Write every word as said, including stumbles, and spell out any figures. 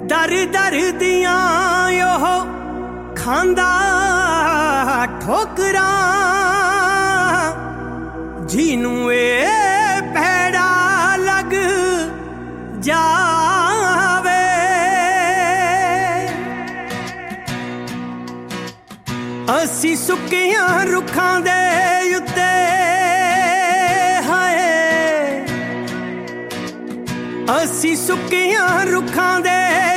दर दर दियां ओह खांदा ठोकरां जिनू ए भैड़ा लग जावे। असी सुक्कियां रुखां दे उत्ते हाय असी सुक्कियां रुखां दे